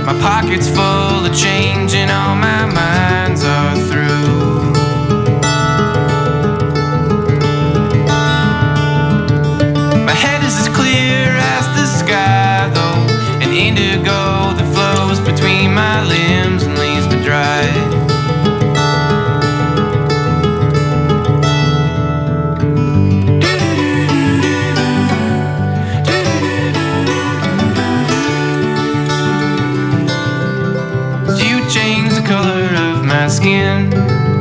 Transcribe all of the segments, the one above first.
My pocket's full of change and all my minds are through. My head is as clear as the sky though, an indigo that flows between my limbs and leaves me dry. Change the color of my skin.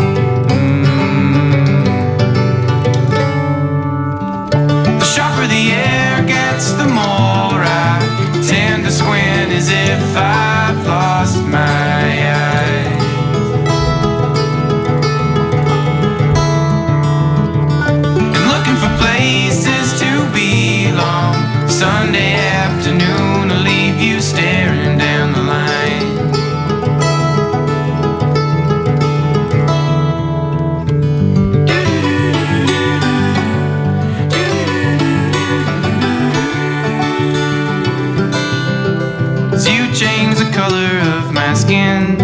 The sharper the air gets, the more I tend to squint, as if I've lost my eyes. And looking for places to belong. Sunday afternoon will leave you staring down the line. Change the color of my skin.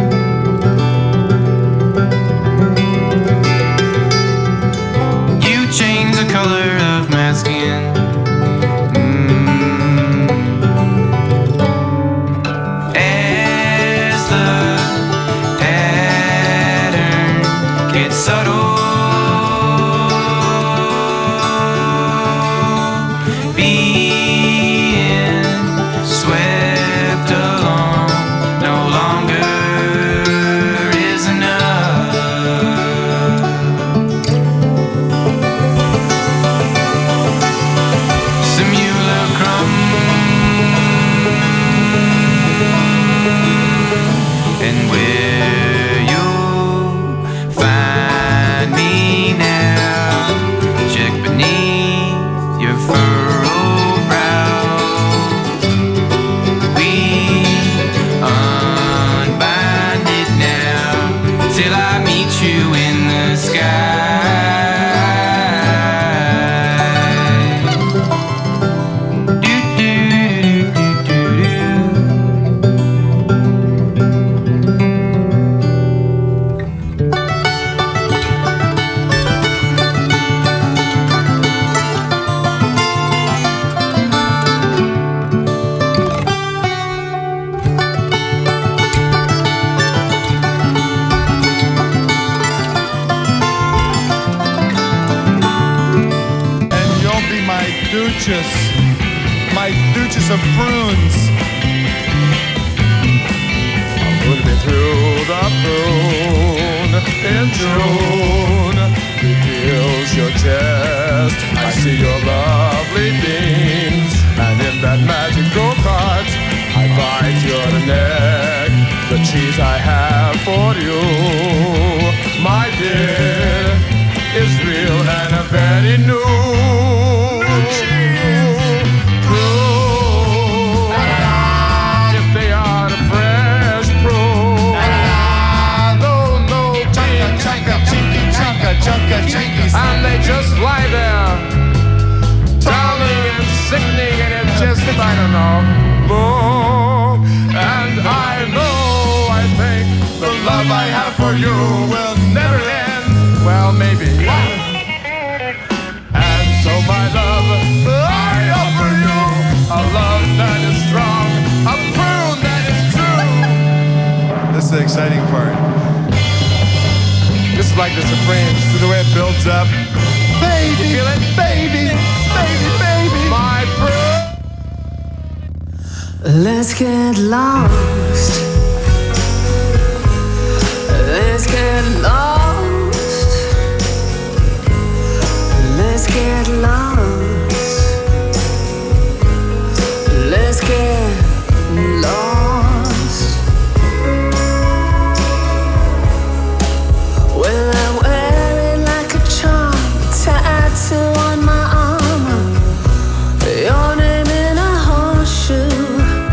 You change the color of my skin. As the pattern gets subtle, being swept along no longer is enough. Simulacrum, and where you'll find me now, check beneath your furrowed brow. Unbind it now till I meet you in the sky. Do, do, do, do, do, my duchess of prunes. Put me through the prune in June. Reveals your chest, I see your lovely beams, and in that magical cut, I bite your neck. The cheese I have for you, my dear, is real and very new. And they just lie there, drowning and sickening, and it's just, I don't know. And I know, I think the love I have for you will never end. Well, maybe. And so my love, I offer you a love that is strong, a prune that is true. This is the exciting part. This is like the Supremes. This is the way it builds up. Baby, you feel it? Baby, baby, baby. My prune. Let's get lost. Let's get lost. Let's get lost. Let's get lost. Well, I wear it like a charm, tattoo on my armor, your name in a horseshoe.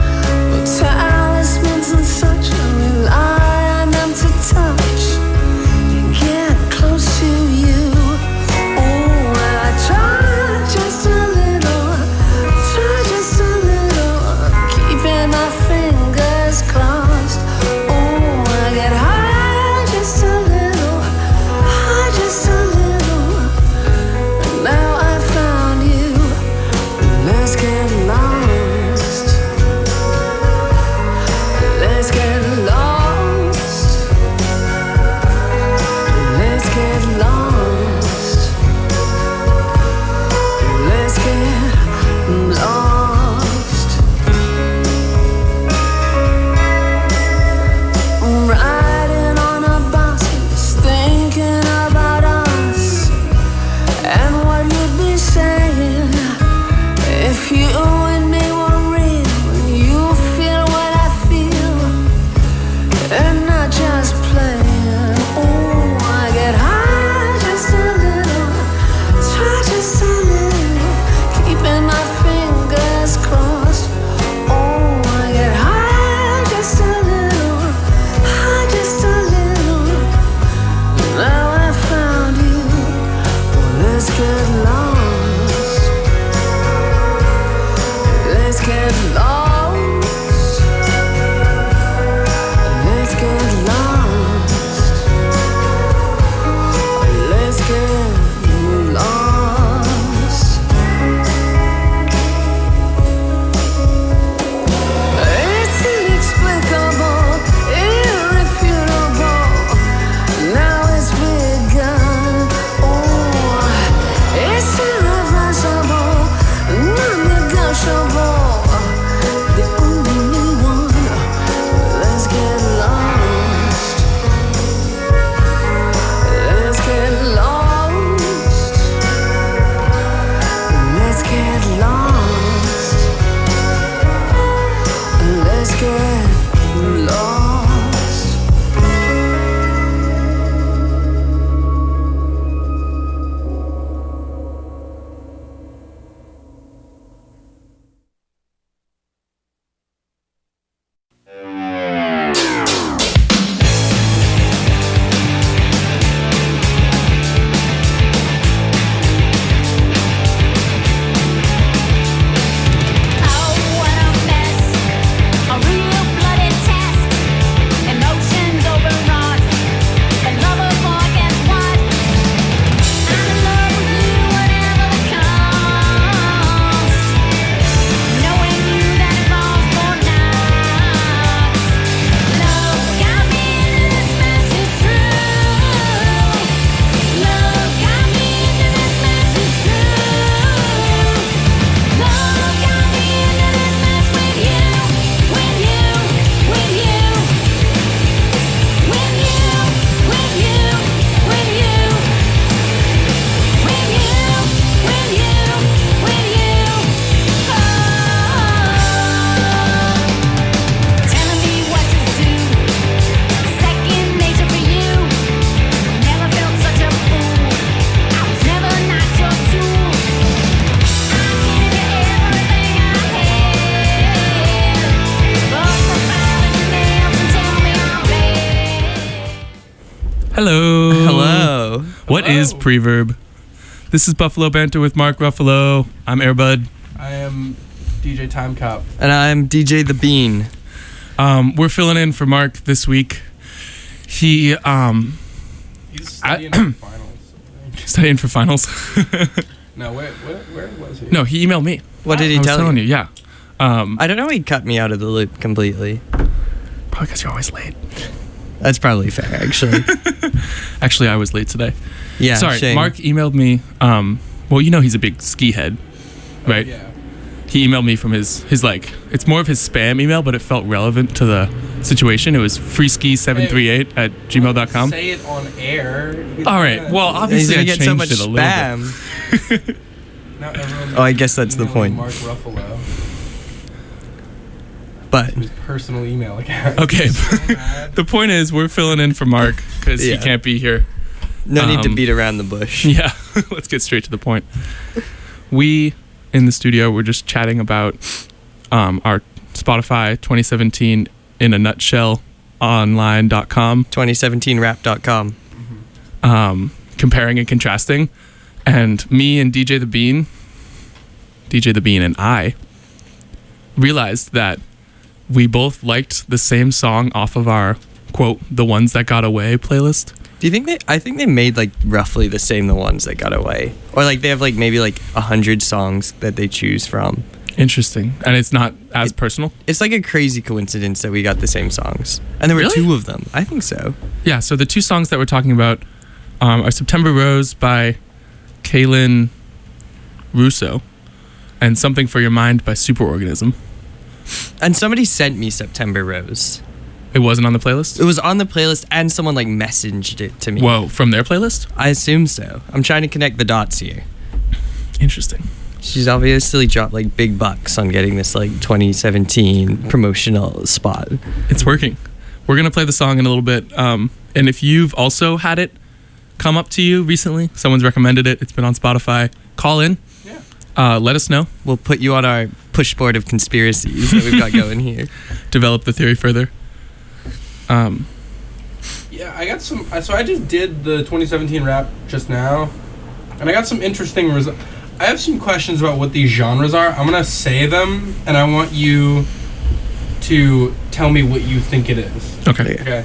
Talismans and such, I rely on them to touch get lost. Hello. Hello. What is Preverb? This is Buffalo Banter with Mark Ruffalo. I'm Airbud. I am DJ Time Cop. And I'm DJ The Bean. We're filling in for Mark this week. He He's studying for finals. studying for finals. No, where was he? No, he emailed me. What did he I was tell telling you? you, yeah. I don't know. He cut me out of the loop completely. Probably because you're always late. That's probably fair, actually. Actually, I was late today. Yeah. Sorry, shame. Mark emailed me. Well, you know he's a big ski head, right? Yeah. He emailed me from his like, it's more of his spam email, but it felt relevant to the situation. It was freeski738 at gmail.com. Say it on air. All right. Well, He's obviously gonna I get changed so much it a little bit. spam. Now everyone Oh, I guess that's the emailing point. Mark Ruffalo, But his personal email account. Okay. So mad. The point is, we're filling in for Mark because he Yeah. can't be here. no need to Um, beat around the bush. Yeah, let's get straight to the point. We, in the studio, we're just chatting about our Spotify 2017 in a nutshell online.com, 2017rap.com. comparing and contrasting. And me and DJ The Bean and I realized that we both liked the same song off of our, quote, The Ones That Got Away playlist. Do you think I think they made like roughly the same The Ones That Got Away. Or like they have like maybe like 100 songs that they choose from. Interesting. And it's not as personal? It's like a crazy coincidence that we got the same songs. And there were Really? 2 of them. I think so. Yeah, so the 2 songs that we're talking about are September Rose by Kaylin Russo and Something for Your Mind by Superorganism. And somebody sent me September Rose. It wasn't on the playlist? It was on the playlist and someone like messaged it to me. Whoa, from their playlist? I assume so. I'm trying to connect the dots here. Interesting. She's obviously dropped like big bucks on getting this like 2017 promotional spot. It's working. We're going to play the song in a little bit. And if you've also had it come up to you recently, someone's recommended it, it's been on Spotify, call in. Yeah. Let us know. We'll put you on our push board of conspiracies that we've got going here. Develop the theory further. Yeah, I got some. So I just did the 2017 rap just now, and I got some interesting results. I have some questions about what these genres are. I'm gonna say them, and I want you to tell me what you think it is. Okay. Okay.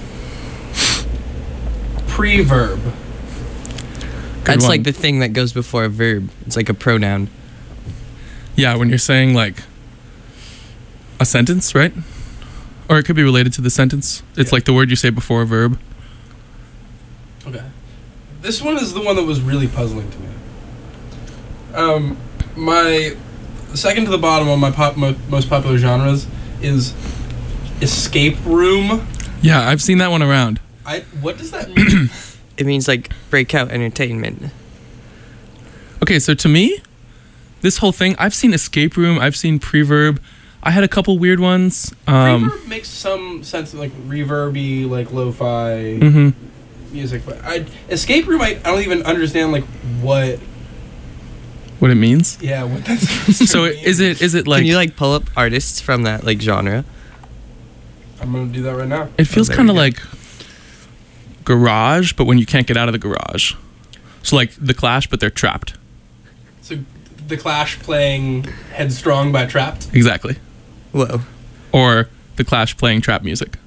Preverb. That's one. like the thing that goes before a verb. It's like a pronoun. Yeah, when you're saying like a sentence, right? Or it could be related to the sentence. It's Yeah. like the word you say before a verb. Okay. This one is the one that was really puzzling to me. My second to the bottom on my most popular genres is escape room. Yeah, I've seen that one around. What does that mean? It means like breakout entertainment. Okay, so to me, this whole thing, I've seen escape room, I've seen preverb, I had a couple weird ones. Reverb makes some sense, like reverby, like lo-fi Mhm. music. But escape room, I don't even understand like what. What it means? Yeah, what that's supposed to So mean. is it like? Can you like pull up artists from that like genre? I'm gonna do that right now. It feels there kind of we go. like garage, but when you can't get out of the garage. So like the Clash, but they're trapped. So, The Clash playing "Headstrong" by Trapped. Exactly. Whoa. Or the Clash playing trap music.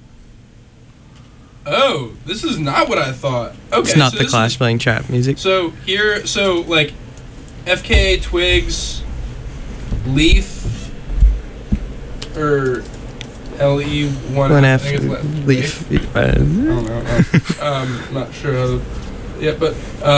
Oh, this is not what I thought. Okay, It's not so the this Clash is- playing trap music. So like FKA Twigs, Leaf, or LE1. One I F think it's Leaf. I don't know. Not sure how to. Yeah, but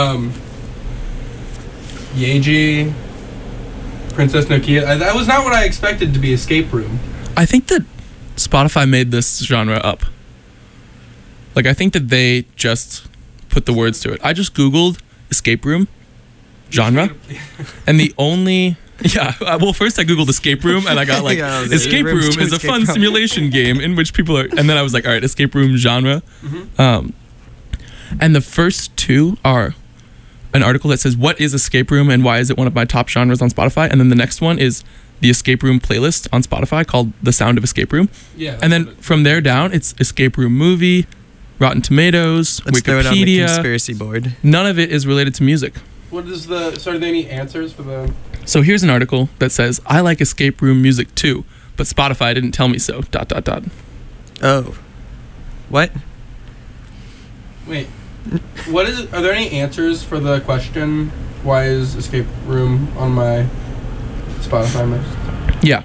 Yeji, Princess Nokia. That was not what I expected to be escape room. I think that Spotify made this genre up. Like, I think that they just put the words to it. I just Googled escape room genre, and the only... Yeah, well, first I Googled escape room, and I got like, Yeah, escape rooms room to is a escape fun from. simulation game in which people are... And then I was like, all right, escape room genre. Mm-hmm. And the first two are an article that says, what is escape room and why is it one of my top genres on Spotify? And then the next one is the escape room playlist on Spotify called The Sound of Escape Room. Yeah. And then from there down, it's escape room movie, Rotten Tomatoes, Let's throw it on the Wikipedia. conspiracy board. None of it is related to music. What is the? So are there any answers for the? So here's an article that says, I like escape room music too, but Spotify didn't tell me so, ... Oh. What? Wait. What is it? Are there any answers for the question? Why is escape room on my Spotify list? Yeah.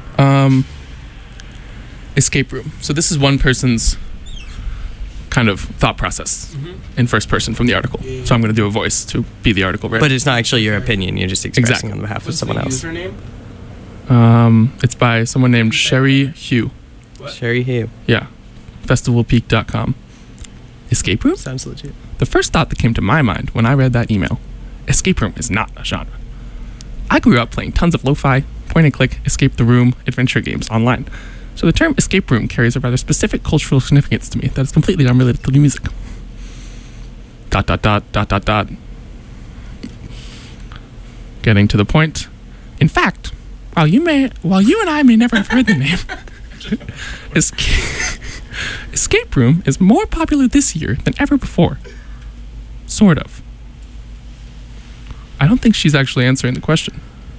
Escape room. So this is one person's kind of thought process in first person from the article. So I'm going to do a voice to be the article, right? But it's not actually your opinion. You're just expressing Exactly. on behalf of What's someone the else. username? It's by someone named Sherry Hugh. Sherry Hugh. Yeah. Festivalpeak.com. Escape room? Sounds legit. The first thought that came to my mind when I read that email, escape room is not a genre. I grew up playing tons of lo-fi, point-and-click, escape the room, adventure games online. So the term escape room carries a rather specific cultural significance to me that is completely unrelated to the music. ... Getting to the point. In fact, while you and I may never have heard the name, escape room is more popular this year than ever before. Sort of. I don't think she's actually answering the question.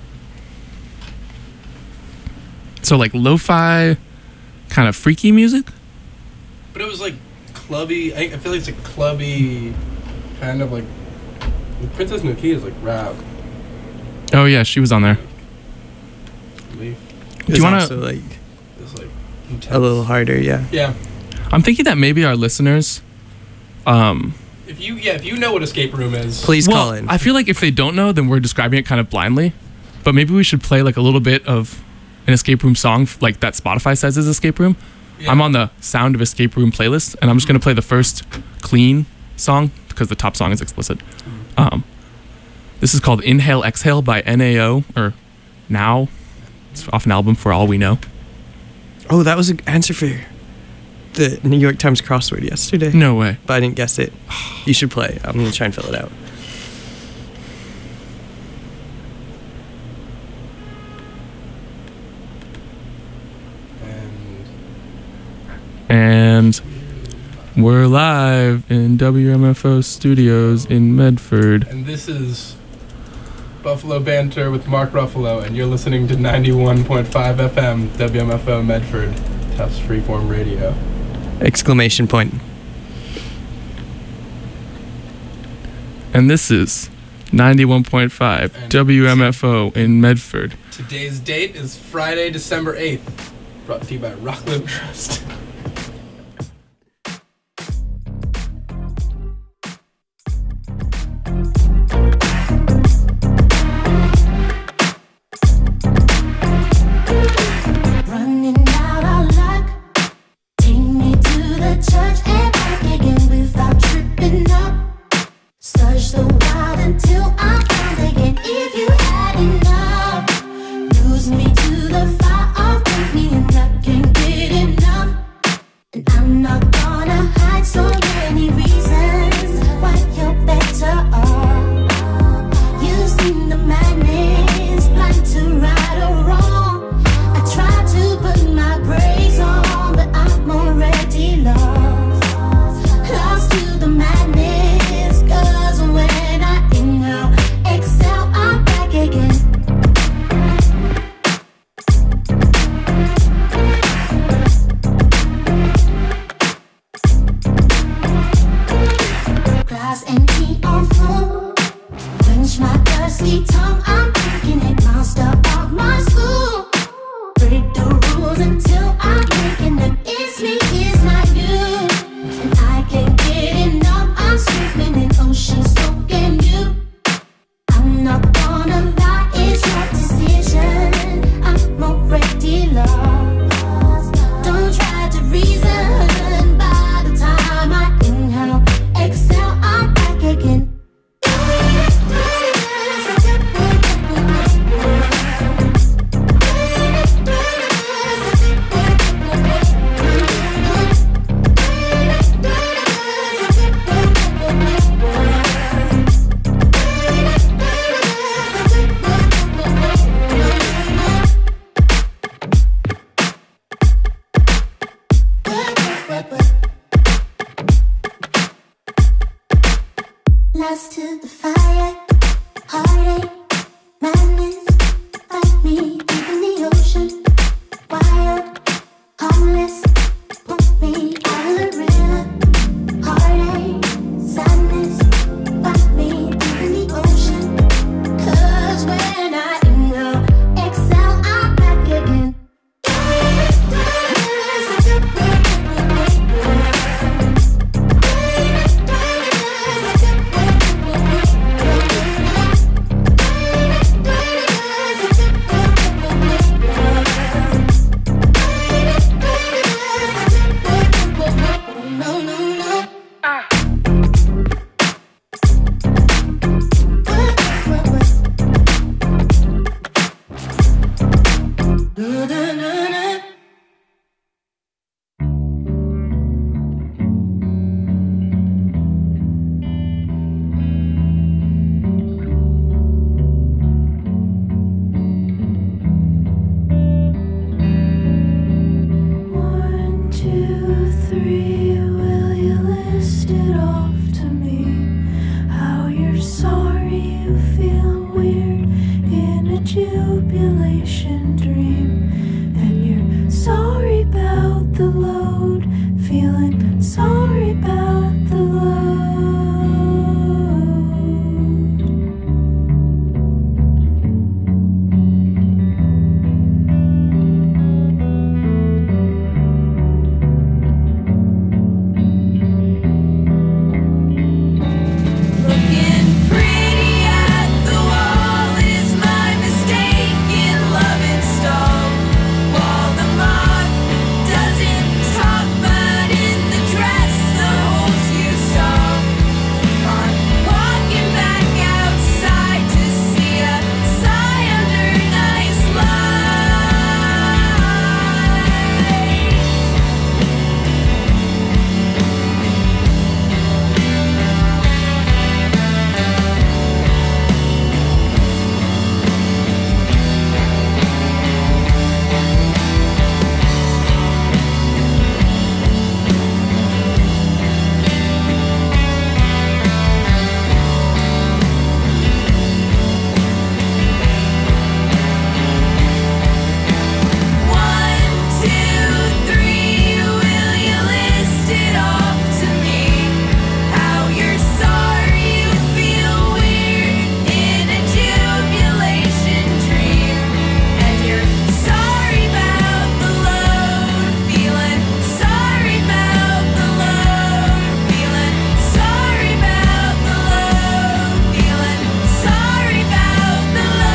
So like lo-fi, kind of freaky music? But it was like clubby. I feel like it's a clubby kind of like. Princess Nokia is like rap. Oh yeah, she was on there. Leaf. Do you want also to... like It's like intense. a little harder? Yeah. Yeah. I'm thinking that maybe our listeners... If you know what escape room is, Please well, call in. I feel like if they don't know, then we're describing it kind of blindly. But maybe we should play like a little bit of an escape room song like that Spotify says is escape room. Yeah. I'm on the Sound of Escape Room playlist, and I'm just going to play the first clean song because the top song is explicit. This is called Inhale Exhale by NAO, or Now. It's off an album For All We Know. Oh, that was an answer for the New York Times crossword yesterday. No way. But I didn't guess it. You should play. I'm going to try and fill it out. And we're live in WMFO studios in Medford. and this is Buffalo Banter with Mark Ruffalo, and you're listening to 91.5 FM WMFO Medford, Tufts Freeform Radio. Exclamation point. And this is 91.5 WMFO in Medford. Today's date is Friday, December 8th. Brought to you by Rockland Trust. Running out of luck. Take me to the church and back again without tripping up. Search so wild until I find again. If you had enough, lose me to the fire of the fire, heartache, madness, fight me deep in the ocean, wild, harmless, pump me out of the river, heartache, sadness, fight me deep in the ocean, 'cause when I inhale, exhale, I'm back again. No, no, no. Na, na, na, na. One, two, three, will you list it off to me? How you're sorry you feel weird in a jubilation dream. And you're sorry about the load, feeling sorry about the load. Looking pretty at the wall is my mistaken love installed. While the moth doesn't talk, but in the dress the holes you saw. I'm walking back outside to see a sigh under nice light. One, two, three, will you list it off to me? How you're sorry you feel weird in a jubilation dream. And you're sorry about the load, feeling sorry about the load, feeling sorry about the load, feeling sorry about the load.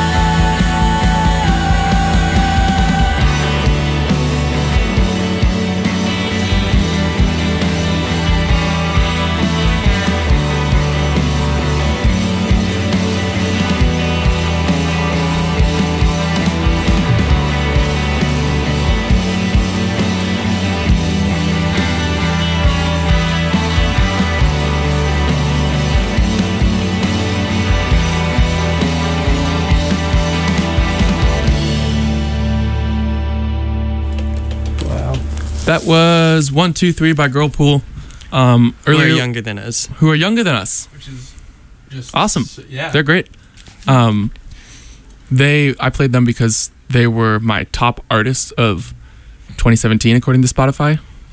That was 1, 2, 3 by Girlpool. Who are Earlier, younger than us. who are younger than us. Which is just Awesome. Yeah. They're great. I played them because they were my top artists of 2017 according to Spotify.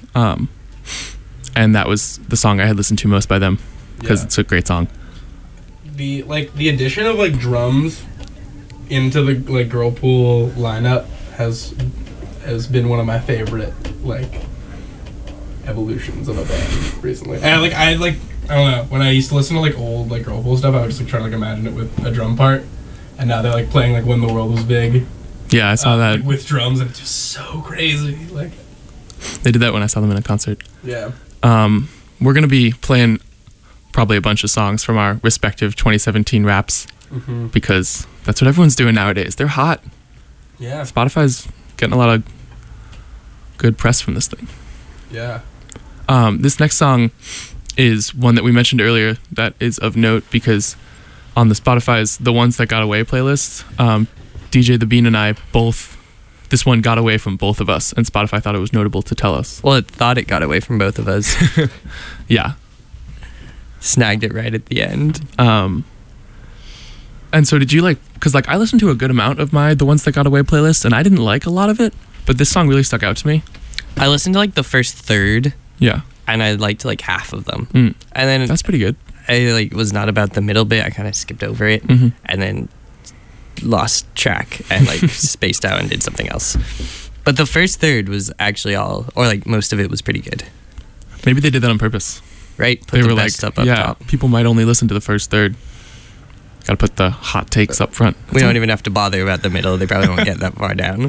And that was the song I had listened to most by them because Yeah. it's a great song. the addition of like drums into the like Girlpool lineup has been one of my favorite like evolutions of a band recently. And I don't know, when I used to listen to like old like Girlpool stuff, I would just like try to like imagine it with a drum part, and now they're like playing like When the World Was Big Yeah, I saw that. like, with drums, and it's just so crazy. Like They did that when I saw them in a concert. yeah, We're going to be playing probably a bunch of songs from our respective 2017 raps because that's what everyone's doing nowadays. They're hot. yeah, Spotify's getting a lot of good press from this thing. yeah. This next song is one that we mentioned earlier that is of note because on the Spotify's The Ones That Got Away playlist, DJ The Bean and I both, this one got away from both of us, and Spotify thought it was notable to tell us. Well, it thought it got away from both of us. Yeah. Snagged it right at the end. And so did you like, because like I listened to a good amount of the Ones That Got Away playlist, and I didn't like a lot of it, but this song really stuck out to me. I listened to like the first third, Yeah. and I liked like half of them. Mm. And then That's pretty good. I like was not about the middle bit. I kind of skipped over it, Mhm. and then lost track and like spaced out and did something else. But the first third was actually all, or like most of it was pretty good, Maybe they did that on purpose. right? Put They the were best like, stuff up yeah, top. people might only listen to the first third. Got to put the hot takes up front. We don't even have to bother about the middle. They probably won't get that far down.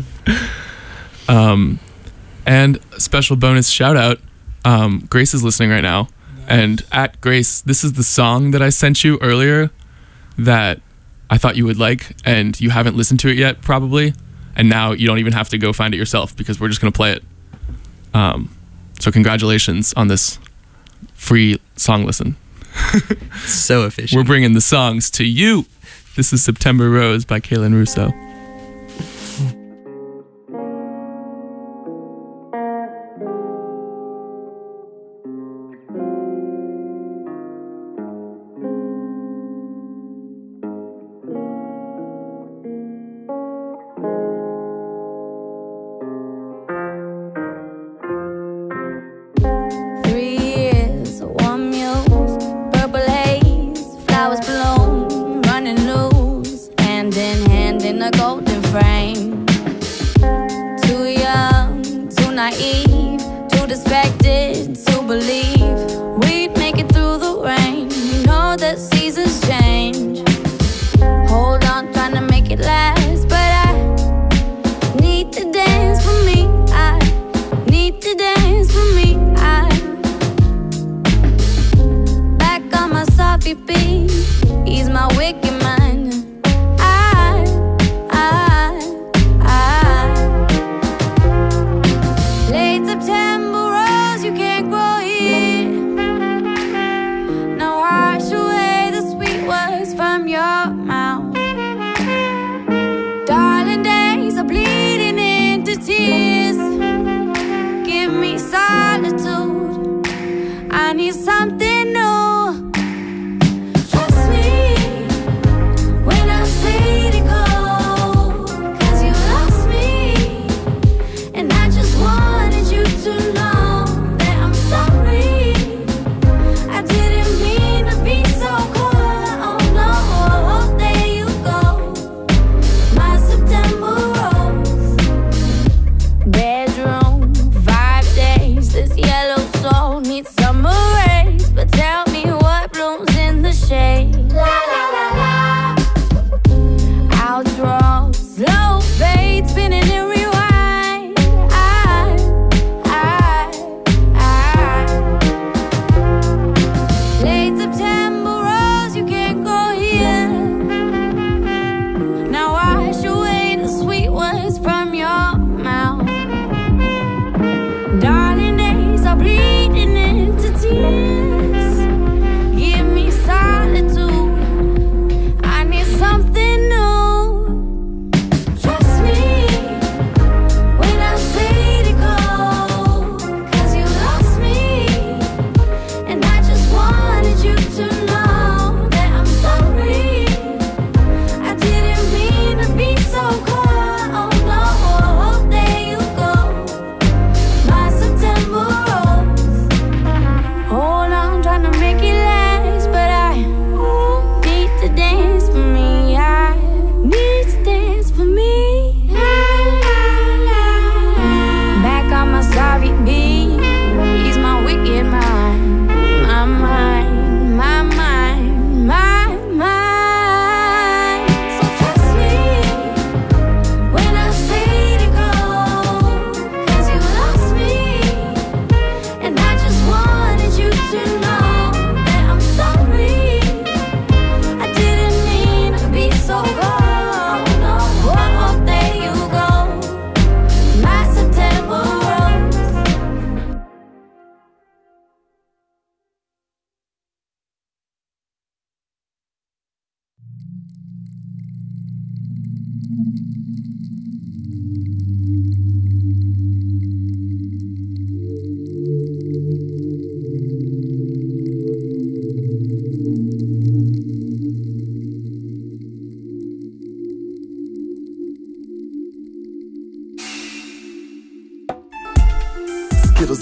And special bonus shout out, Grace is listening right now. And at Grace, this is the song that I sent you earlier that I thought you would like, and you haven't listened to it yet, probably. And now you don't even have to go find it yourself because we're just going to play it. So congratulations on this free song listen. So efficient. We're bringing the songs to you. This is September Rose by Kaylin Russo.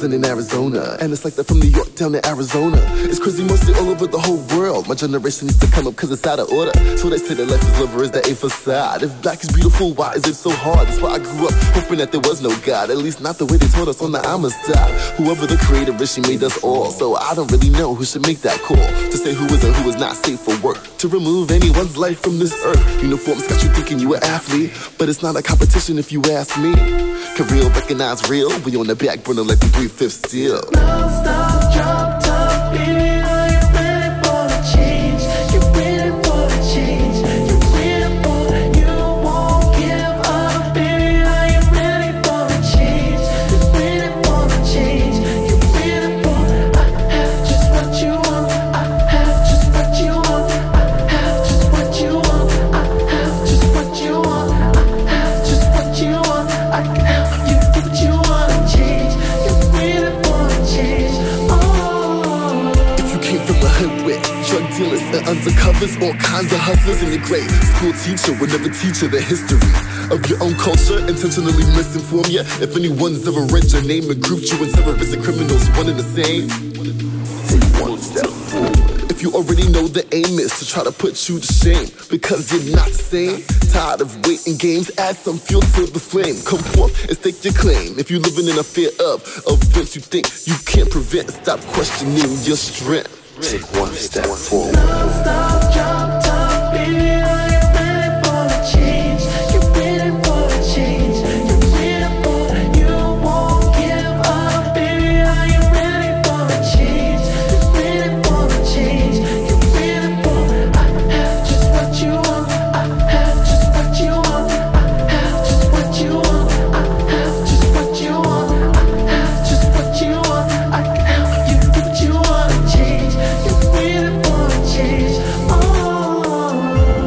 represent in Arizona. And it's like that from New York down to Arizona. It's crazy mostly all over the whole world. My generation needs to come up cause it's out of order. So they say that life is lover is the A facade. If black is beautiful, why is it so hard? That's why I grew up hoping that there was no God. At least not the way they taught us on the Amistad. Whoever the creator is, she made us all. So I don't really know who should make that call to say who is and who is not safe for work, to remove anyone's life from this earth. Uniforms got you thinking you an athlete, but it's not a competition if you ask me. Can real recognize real? We on the back burner like the 3/5 steel. Non-stop drop top, baby, are you ready for the change? You ready for the change? You ready for, you won't give up, baby, are you ready for the change? You ready for the change? You ready for, I have just what you want, I have just what you want, I have just what you want, I have just what you want, I have just what you want, I have you what you want to change. You ready for a change? Oh. If you came from the hood with drug dealers and undercovers, all kinds of hustlers in your grade school teacher would never teach you the history of your own culture, intentionally misinform you. If anyone's ever read your name and grouped you in terrorists and criminals, one and the same, take one step forward. If you already know the aim is to try to put you to shame because you're not the same, tired of waiting games, add some fuel to the flame. Come forth and stake your claim. If you're living in a fear of events you think you can't prevent, stop questioning your strength. Take one step forward. Non-stop drop top, baby, are you ready for the change? You ready for the change? You ready for, you won't give up, baby, are you ready for the change? You ready for the change? You ready for, I have just what you want, I have just what you want, I have just what you want, I have just what you want, I have just what you want, I have you what you want to change. You ready for a change? Oh.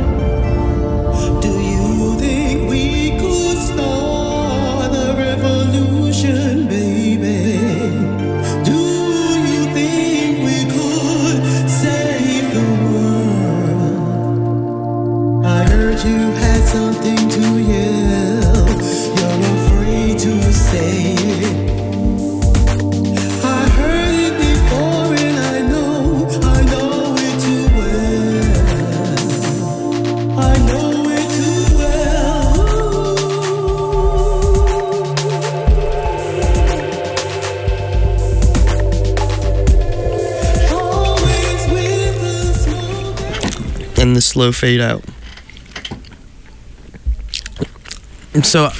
Do you think we could start a revolution, baby? Do you think we could save the world? I heard you had something to yell. You're afraid to say it. I heard it before and I know it too well. I know it too well. Always with the smoke. And the slow fade out. So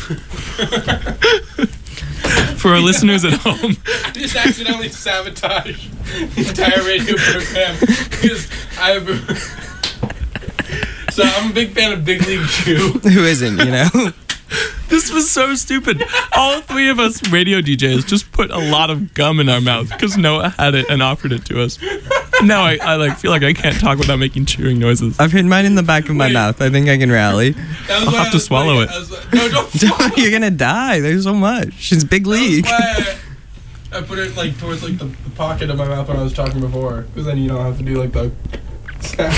For our listeners at home, Just accidentally sabotage the entire radio program because so I'm a big fan of Big League Chew. who isn't, you know? this was so stupid. All three of us radio DJs just put a lot of gum in our mouth because Noah had it and offered it to us. Now I like feel like I can't talk without making chewing noises. I've hidden mine in the back of my Wait. mouth. I think I can rally. That was I'll why have I to was swallow like- it. I was like, no, don't swallow You're gonna die. There's so much. It's big league. That's why I put it like towards like the pocket of my mouth when I was talking before, because then you don't have to do like the sound.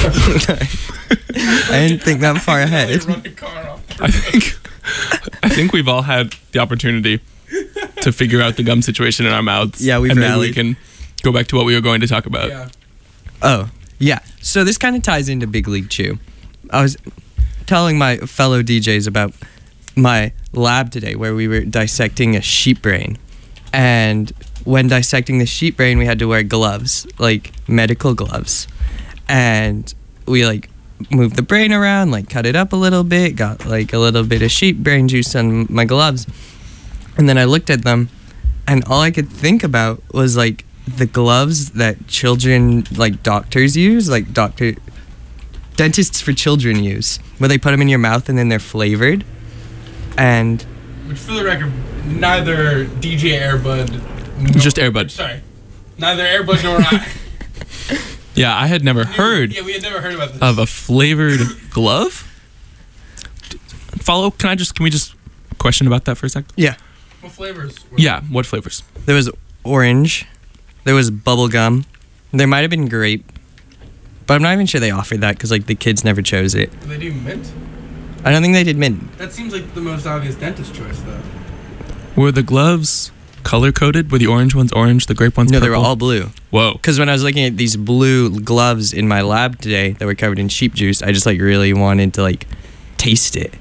I didn't think that far ahead. Run a car off. I think we've all had the opportunity to figure out the gum situation in our mouths. Yeah, we've and maybe we rallied. can go back to what we were going to talk about. Yeah. Oh, yeah. So this kind of ties into Big League Chew. I was telling my fellow DJs about my lab today where we were dissecting a sheep brain. And when dissecting the sheep brain, we had to wear gloves, like medical gloves. And we like moved the brain around, like cut it up a little bit, got like a little bit of sheep brain juice on my gloves. And then I looked at them and all I could think about was like the gloves that children, like doctors use, like dentists for children use, where they put them in your mouth and then they're flavored. And Which, for the record, neither DJ Airbud, Just Airbud. Sorry, neither Airbud nor I. Yeah, I had never heard Yeah, we had never heard about this. of a flavored glove. Follow? Can we just question about that for a sec? yeah, What flavors? Yeah, what flavors? there was orange, there was bubble gum, there might have been grape, but I'm not even sure they offered that because like the kids never chose it. Do they do mint? I don't think they did mint. That seems like the most obvious dentist choice, though. Were the gloves color coded? Were the orange ones orange, the grape ones No, purple? they were all blue. Whoa. Because when I was looking at these blue gloves in my lab today that were covered in sheep juice, I just like really wanted to like taste it.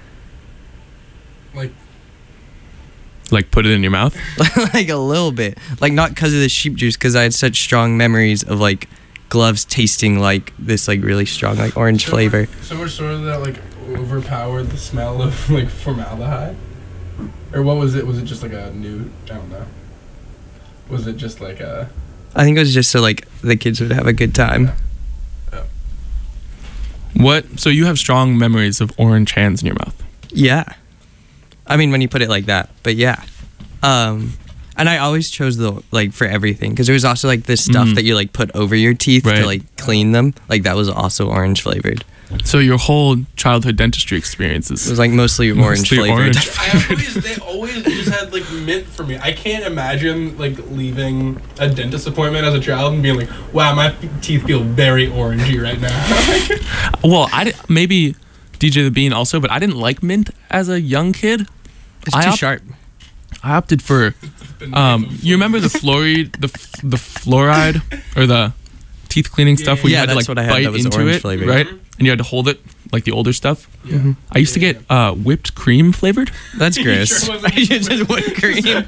Like put it in your mouth? Like a little bit. Like not because of the sheep juice, because I had such strong memories of like gloves tasting like this like really strong like orange flavor. So much sort of that like overpowered the smell of like formaldehyde, or what was it? Was it just like a new? I don't know. Was it just like a? I think it was just so like the kids would have a good time. What? So you have strong memories of orange hands in your mouth? Yeah. I mean, when you put it like that, but yeah. And I always chose the, like, for everything, because there was also, like, this stuff that you, like, put over your teeth Right. to, like, clean them. Like, that was also orange flavored. So your whole childhood dentistry experiences. It was, like, mostly orange Mostly flavored. orange. They always just had like mint for me. I can't imagine like leaving a dentist appointment as a child and being like, "Wow, my teeth feel very orangey right now." Well, maybe DJ the Bean also, but I didn't like mint as a young kid. It's I too op- sharp. I opted for you remember the fluoride the fluoride or the teeth cleaning stuff where Yeah, you had to that's like what I had bite that was into orange it, flavored. right? And you had to hold it like the older stuff. Yeah. I used to get whipped cream flavored. That's You gross. sure wasn't Just whipped cream.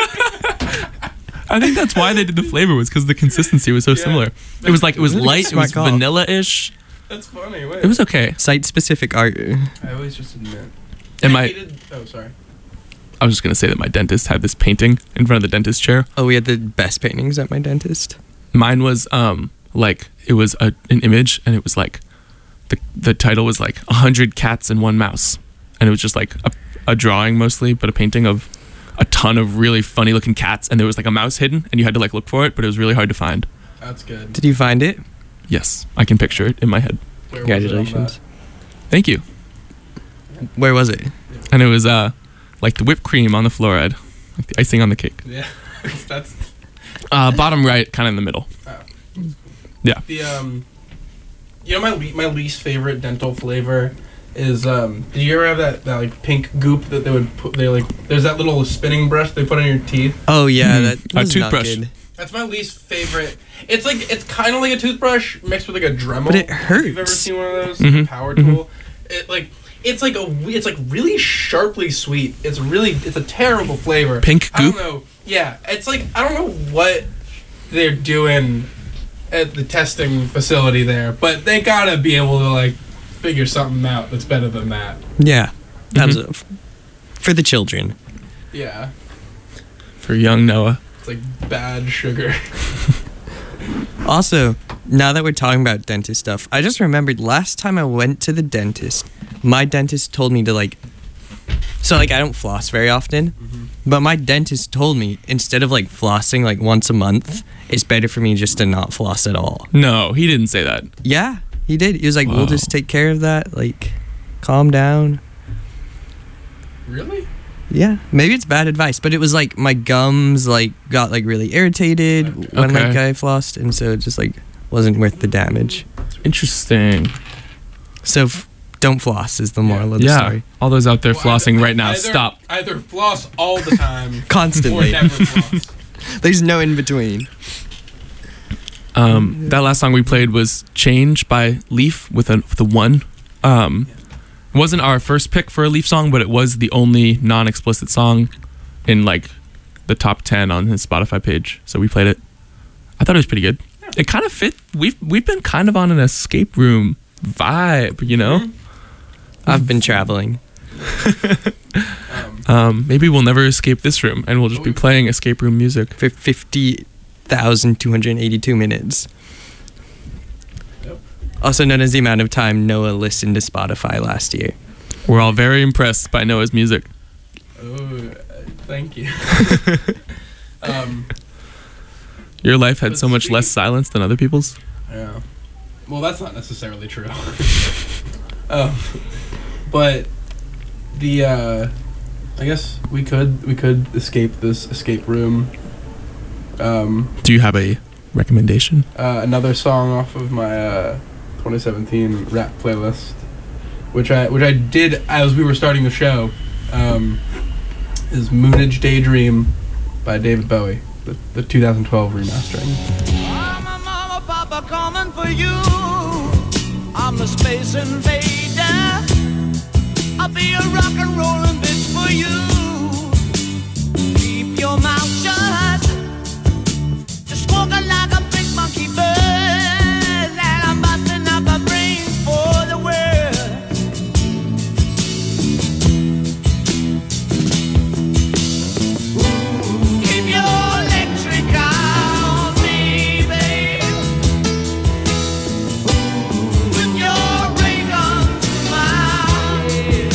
I think that's why they did the flavor was because the consistency was so similar. It was Really light, it was smart call. vanilla-ish. That's funny. Wait. It was okay. Site-specific art. I always just admit. And I my hated, oh, sorry. I was just gonna say that my dentist had this painting in front of the dentist chair. Oh, we had the best paintings at my dentist. Mine was like it was an image, and it was like the title was like 100 cats and 1 mouse, and it was just like a drawing mostly, but a painting of a ton of really funny looking cats, and there was like a mouse hidden, and you had to like look for it, but it was really hard to find. That's good. Did you find it? Yes, I can picture it in my head. Where was it on Congratulations. Thank you. Where was it? And it was like the whipped cream on the fluoride, like the icing on the cake. that? Yeah. That's Bottom right, kind of in the middle. Yeah. the You know my least favorite dental flavor is did you ever have that like pink goop that they would put there's that little spinning brush they put on your teeth? Oh, yeah. Mhm. That A was not toothbrush. good. That's my least favorite. It's kind of like a toothbrush mixed with like a Dremel. But it If you've ever hurts. seen one of those Mhm. power tool, it's like really sharply sweet. It's a terrible flavor. Pink I don't goop? know. Yeah, it's like I don't know what they're doing at the testing facility there, but they gotta be able to like figure something out that's better than that. Yeah. That was for the children. Yeah, For young Noah. it's like bad sugar. Also, now that we're talking about dentist stuff, I just remembered last time I went to the dentist, my dentist told me to I don't floss very often, but my dentist told me instead of like flossing like once a month, it's better for me just to not floss at all. No, he didn't say that. Yeah, he did. He was like, Whoa. we'll just take care of that. Like, calm down. Really? Yeah, maybe it's bad advice, but it was like my gums like got like really irritated when like Okay. I flossed, and so it just like wasn't worth the damage. Interesting. So don't floss is the moral of the Yeah. story. All those out there Well, flossing right now, either- stop. Either floss all the time Constantly. or never floss. There's no in between. That last song we played was "Change" by Leaf with a one. It wasn't our first pick for a Leaf song, but it was the only non-explicit song in like the top 10 on his Spotify page. So we played it. I thought it was pretty good. It kind of fit. We've been kind of on an escape room vibe, you know. I've been traveling. Maybe we'll never escape this room, and we'll just be playing escape room music. For 50,282 minutes. Yep. Also known as the amount of time Noah listened to Spotify last year. We're all very impressed by Noah's music. Oh, thank you. Your life had But so much speaking- less silence than other people's. Yeah. Well, that's not necessarily true. But the I guess we could escape this escape room. Do you have a recommendation? Another song off of my 2017 rap playlist, which I did as we were starting the show, is "Moonage Daydream" by David Bowie, the 2012 remastering. I'm a mama, papa coming for you. I'm the space invader. I'll be a rock and rollin' bitch for you. Keep your mouth shut. Just walking like a big monkey bird. And I'm busting up a brains for the world. Keep your electric on me, babe. With your ray gun to my head.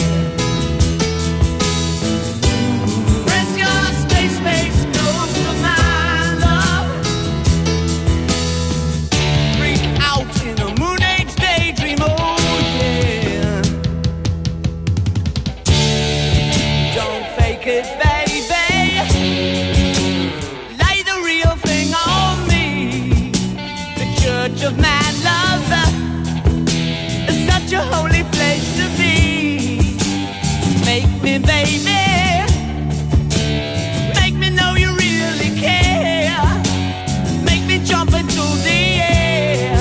Press your space close to my love. Freak out in a moon age daydream, oh yeah. Don't fake it, baby. Lay the real thing on me. The church of mad love is such a holy place to be. Make me, baby. Make me know you really care. Make me jump into the air.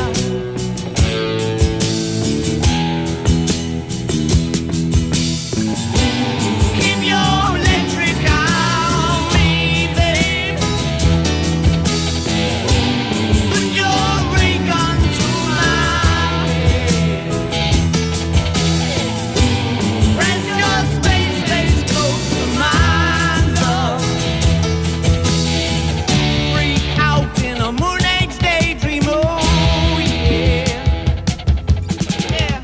Keep your electric on me, babe. Put your ray gun to my head. Press your space close to my love. Freak out in a moon age daydream, oh yeah. Yeah.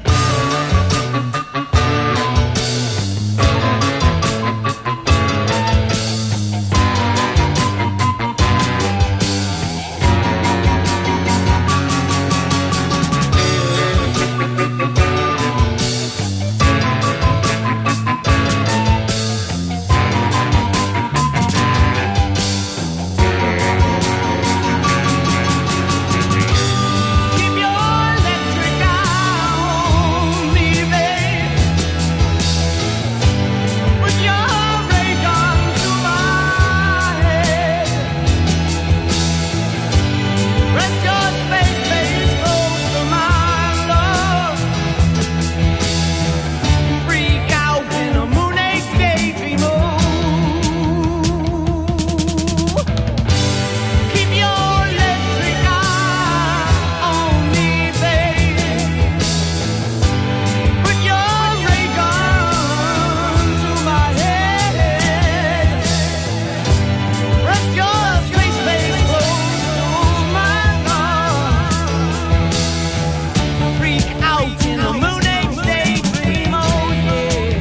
Keep your electric on me, babe. Put your ray gun to my head. Press your space close to my love. Freak out in a moon age daydream, oh. Keep your electric on me, babe. Put your ray gun to my head. Press your space close to my love. Freak out in a moon age daydream, oh yeah.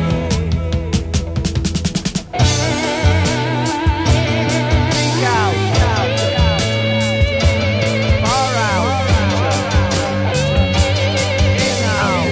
Freak out, far out, in out.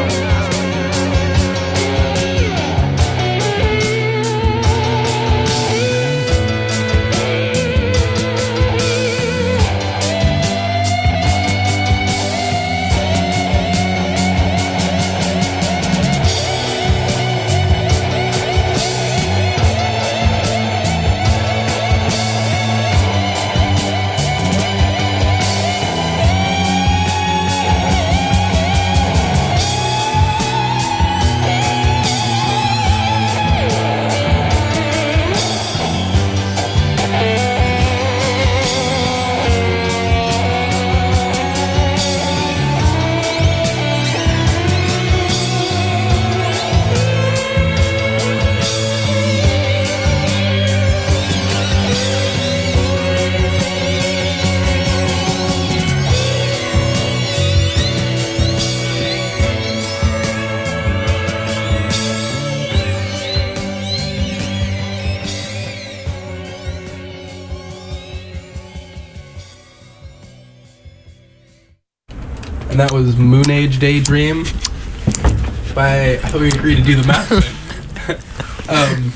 And that was Moon Age Daydream by, I thought we agreed to do the math thing.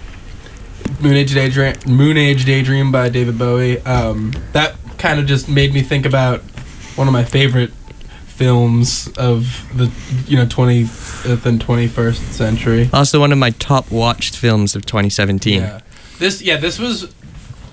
Moon Age Daydream by David Bowie. That kind of just made me think about one of my favorite films of the 20th and 21st century. Also one of my top watched films of 2017. Yeah. This was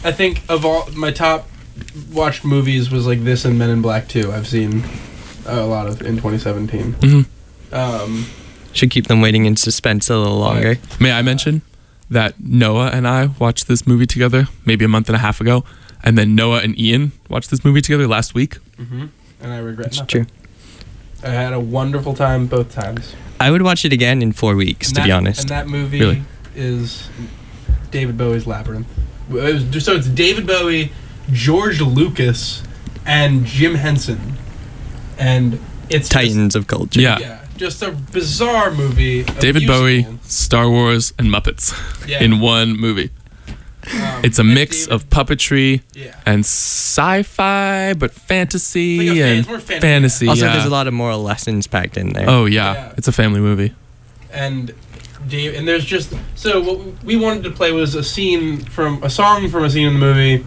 I think of all my top watched movies was like this and Men in Black 2. I've seen a lot of in 2017. Mhm. Should keep them waiting in suspense a little longer. May I mention that Noah and I watched this movie together maybe a month and a half ago, and then Noah and Ian watched this movie together last week. And I regret It's nothing. true. I had a wonderful time both times. I would watch it again in 4 weeks, And to be that- honest. And that movie Really? is David Bowie's Labyrinth. So it's David Bowie, George Lucas, and Jim Henson. And it's Titans of culture. Yeah. just a bizarre movie. a David Bowie, musical. Star Wars, and Muppets Yeah. in one movie. It's a and mix David- of puppetry Yeah. and sci-fi, but fantasy It's like a and it's more fantasy. Also, yeah. there's a lot of moral lessons packed in there. Oh yeah. Yeah. It's a family movie. And Dave, and there's just so what we wanted to play was a song from a scene in the movie,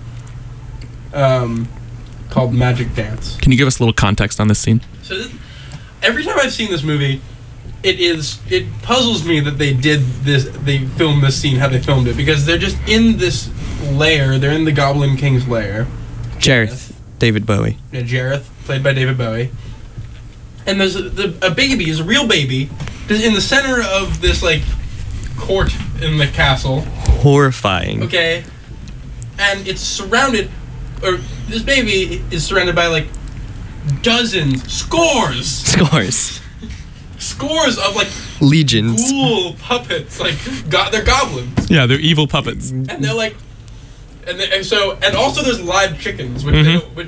called Magic Dance. Can you give us a little context on this scene? So every time I've seen this movie, it puzzles me that they filmed this scene how they filmed it, because they're just in this lair. They're in the Goblin King's lair. Jareth, David Bowie. Yeah, Jareth, played by David Bowie. And there's a baby, is a real baby, just in the center of this like court in the castle. Horrifying. Okay, and it's surrounded, or this baby is surrounded by like scores of like Legions. ghoul puppets, like they're goblins, Yeah, they're evil puppets. and they're like, and also there's live chickens, which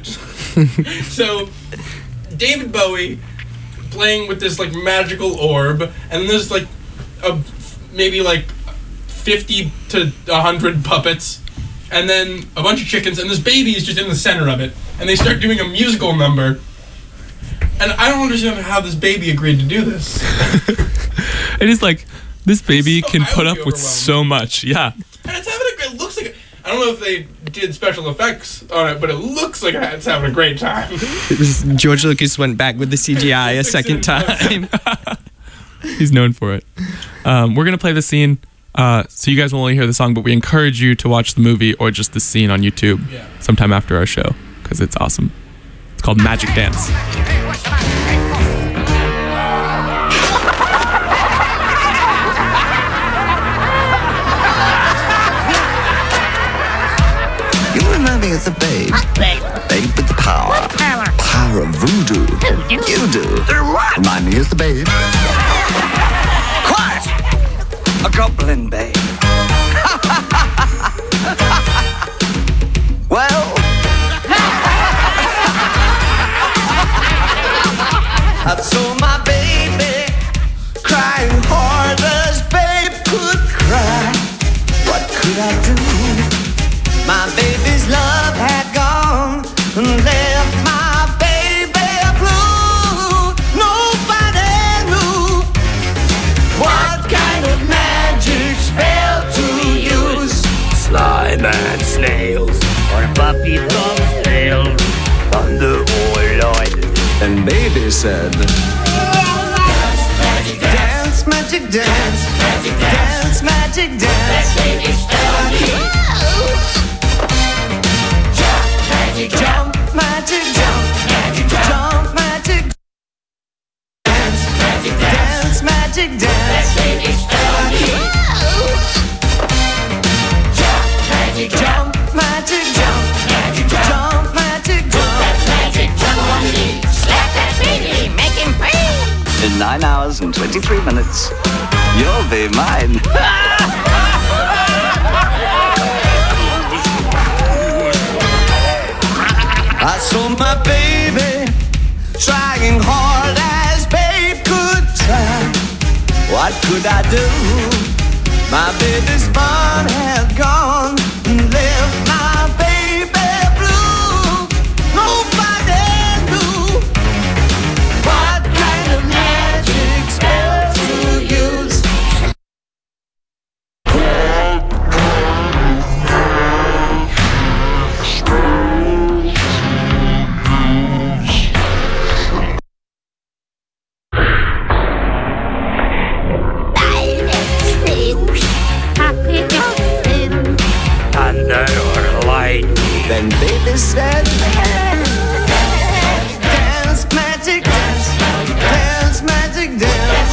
so David Bowie playing with this like magical orb, and then there's like maybe like 50 to 100 puppets, and then a bunch of chickens, and this baby is just in the center of it, and they start doing a musical number. And I don't understand how this baby agreed to do this. It is like this baby So can I put would up be with overwhelmed. so much. Yeah. And it's having it looks like, I don't know if they did special effects on it, but it looks like it's having a great time. George Lucas went back with the CGI a second time. He's known for it. We're gonna play the scene, so you guys will only hear the song, but we encourage you to watch the movie or just the scene on YouTube sometime after our show, because it's awesome. It's called Magic Dance. You remind me of the babe. Babe with the power. Power of voodoo. You do. Remind me of the babe. Quiet! A goblin babe. Well. I saw my baby crying hard as babe could cry. What could I do? My baby's love had gone and left my baby blue. Nobody knew what kind of magic spell to use. Slime and snails, or puppy dog's tail, thunder or light. And baby said, dance, magic dance, dance, magic dance. Jump, magic jump, jump, magic dance, dance, magic dance. Jump, magic jump, jump, magic jump. Slap that baby, make him pay. In 9 hours and 23 minutes, you'll be mine. I saw my baby trying hard as babe could try. What could I do? My baby's fun had gone and left my baby blue. Nobody knew what kind of magic spell to use. Happy Dance, magic dance. Dance, magic dance.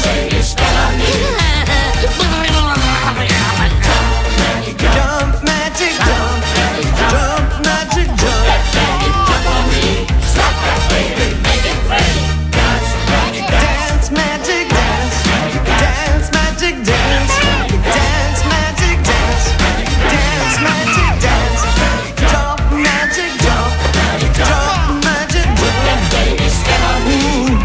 Jump, magic jump. Jump, magic jump. Dance, magic dance. Dance, magic dance. Dance, magic dance. Dance, magic dance. Jump, magic jump. Jump, magic jump. Ooh.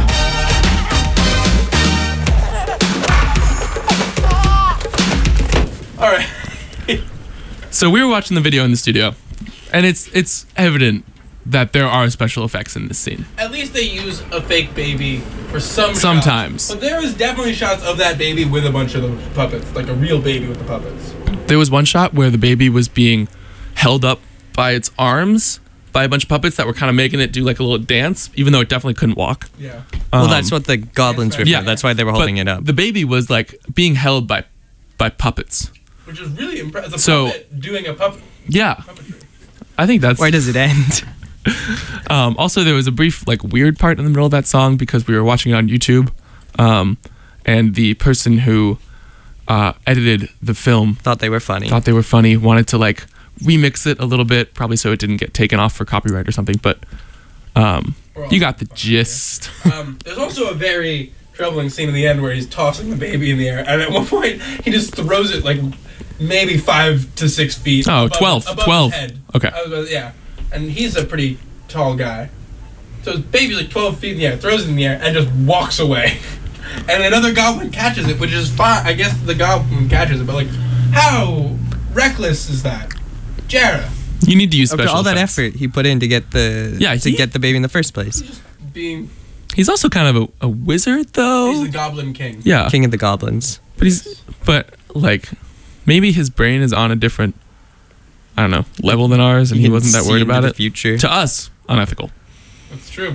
All right. So we were watching the video in the studio, and it's evident that there are special effects in this scene. At least they use a fake baby for some shots. Sometimes. But there is definitely shots of that baby with a bunch of the puppets, like a real baby with the puppets. There was one shot where the baby was being held up by its arms by a bunch of puppets that were kind of making it do like a little dance, even though it definitely couldn't walk. Yeah. Well, that's what the goblins were. yeah. For. That's why they were holding But it up. The baby was like being held by puppets. Which is really impressive. A So- puppet doing a puppet. Yeah, Puppetry. I think that's. Where does it end? Also, there was a brief like weird part in the middle of that song because we were watching it on YouTube, and the person who edited the film Thought they were funny. thought they were funny, wanted to like remix it a little bit, probably so it didn't get taken off for copyright or something. But you got the gist. There's also a very troubling scene in the end where he's tossing the baby in the air, and at one point he just throws it like maybe 5 to 6 feet. Oh, above 12. above 12. His head. Okay. Yeah, and he's a pretty tall guy, so his baby's like 12 feet in the air, throws it in the air, and just walks away. And another goblin catches it, which is fine. I guess the goblin catches it, but like, how reckless is that, Jarrah? You need to use After special all that effects. effort he put in to get the get the baby in the first place. Being He's also kind of a wizard, though. he's the Goblin King. Yeah, King of the goblins. but like maybe his brain is on a different, I don't know, level than ours, and he can wasn't that see worried into about the it. future. To us, unethical. That's true.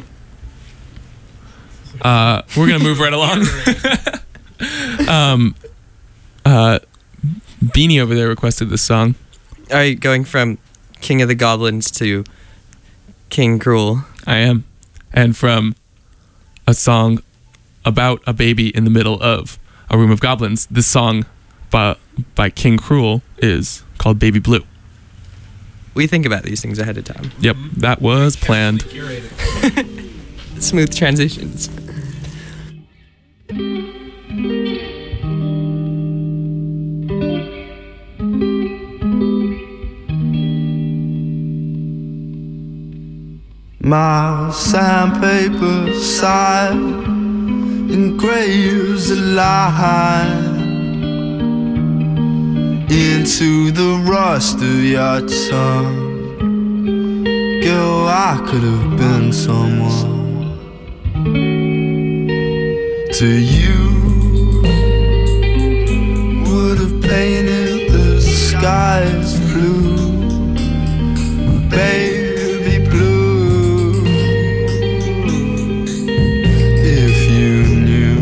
We're gonna move right along. Beanie over there requested this song. Are you going from King of the Goblins to King Cruel? I am, and from a song about a baby in the middle of a room of goblins. This song by King Cruel is called Baby Blue. We think about these things ahead of time. Yep, that was planned. Curated. Smooth transitions. My sandpaper side engraves a line into the rust of your tongue. Girl, I could have been someone to you. Would have painted the skies blue, baby blue. If you knew.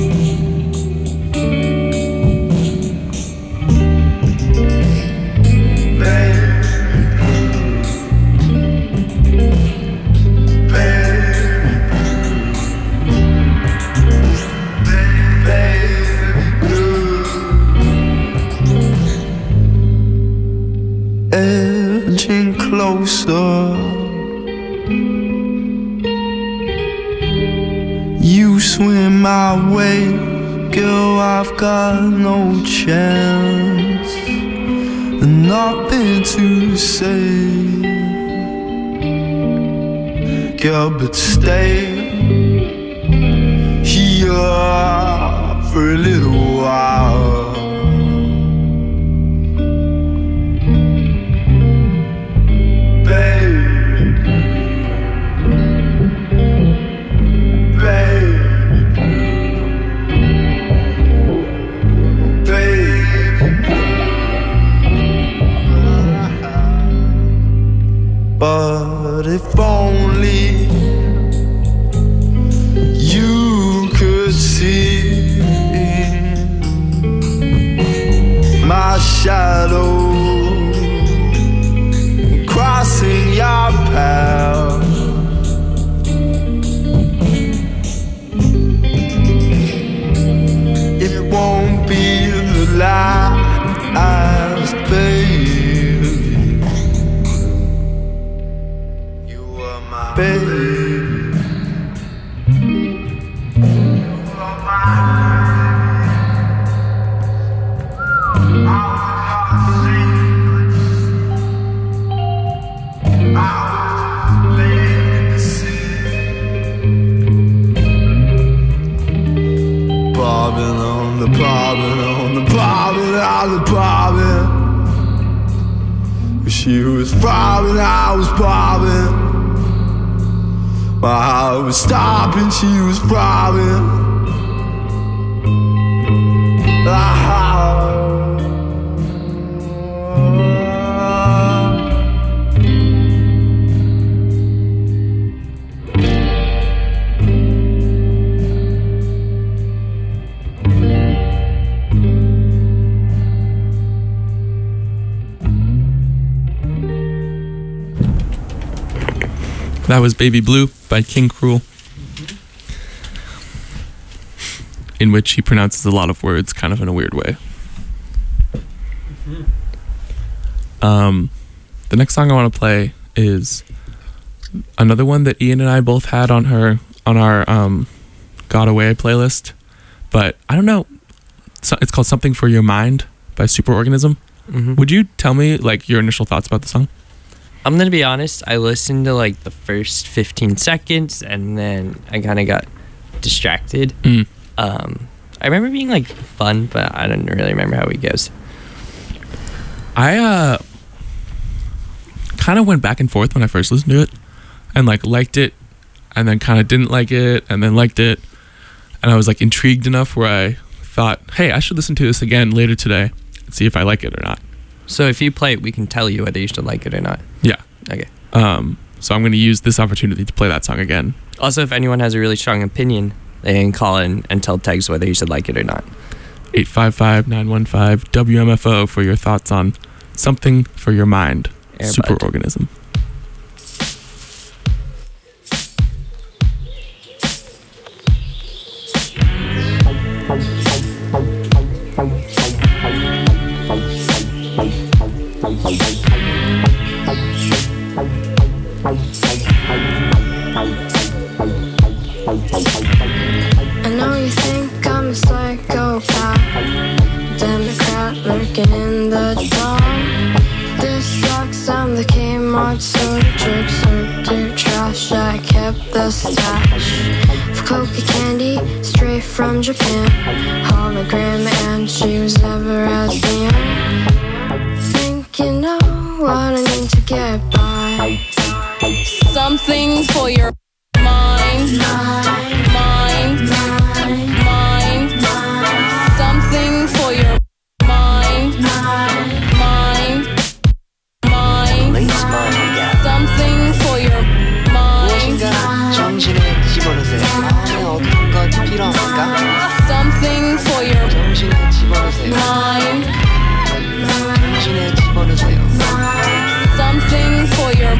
Edging closer, you swim my way, girl, I've got no chance, and nothing to say, girl, but stay here for a little while. But if only you could see my shadow crossing your path. baby. Bobbing on the bobbing on the bobbing on the bobbing. She was bobbing, I was bobbing. My heart was stopping, she was bobbing. That was Baby Blue by King Cruel, in which he pronounces a lot of words kind of in a weird way. The next song I want to play is another one that Ian and I both had on our Got Away playlist, but I don't know. It's called Something for Your Mind by Superorganism. Would you tell me like your initial thoughts about the song? I'm gonna be honest, I listened to like the first 15 seconds and then I kind of got distracted. I remember being like fun, but I don't really remember how it goes. I kind of went back and forth when I first listened to it, and like liked it, and then kind of didn't like it, and then liked it, and I was like intrigued enough where I thought, hey, I should listen to this again later today and see if I like it or not. So if you play it, we can tell you whether you should like it or not. Yeah. Okay. So I'm going to use this opportunity to play that song again. Also, if anyone has a really strong opinion, they can call in and tell Tegs whether you should like it or not. 855-915-WMFO for your thoughts on Something for Your Mind, Airbud. Superorganism. I know you think I'm a psychopath, Democrat lurking in the dark. This sucks, I'm the Kmart soda jerk, served to trash. I kept the stash of coca candy straight from Japan. Hologram and she was never as neon. Think you know what I need to get by. Something for your mind, mind, mind. Something for your mind, mind, mind. Something for your mind. 정신을 집어넣으세요. 마음에 어떤 것 필요합니까? Something for your 정신을 집어넣으세요. mind. 정신을 집어넣으세요. Something for your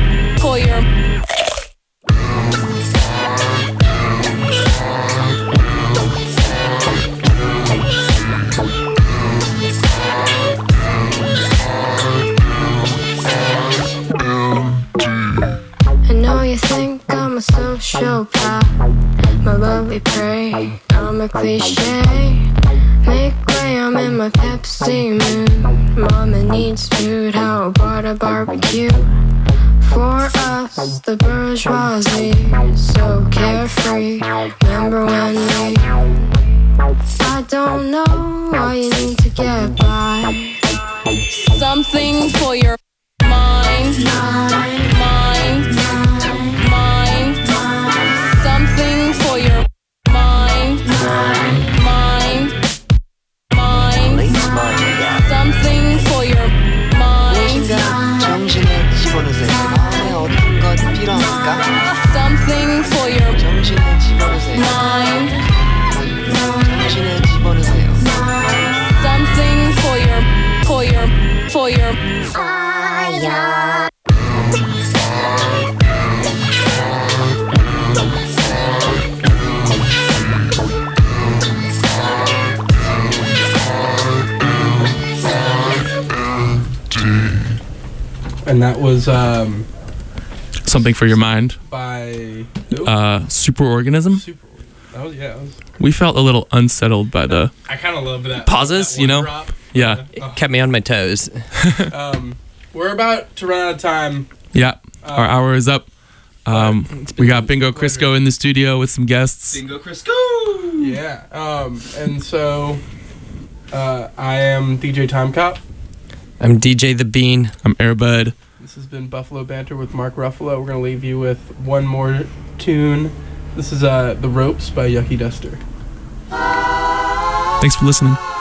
I know you think I'm a sociopath, my lovely prey, I'm a cliche. Make way, I'm in my Pepsi mood. Mama needs food, how about a barbecue? For us, the bourgeoisie, so carefree. Remember when we, I don't know why you need to get by. something for your mind, mind, mind. Something for your mind, mind, mind. Something for your mind. 정신을 집어넣으세요. 마음에 어떤 것 필요합니까? Something for your 정신을 집어넣으세요. mind. 정신을 집어넣으세요. Something for your And that was Something for Your Mind. By who? Superorganism. That was We felt a little unsettled by the I kind of love that. Pauses, that you one know? drop. yeah. It kept me on my toes. We're about to run out of time. Yeah. Our hour is up. We got Bingo Crisco in the studio with some guests. Bingo Crisco! Yeah. And so I am DJ Time Cop. I'm DJ The Bean. I'm Airbud. This has been Buffalo Banter with Mark Ruffalo. We're going to leave you with one more tune. This is The Ropes by Yucky Duster. Thanks for listening.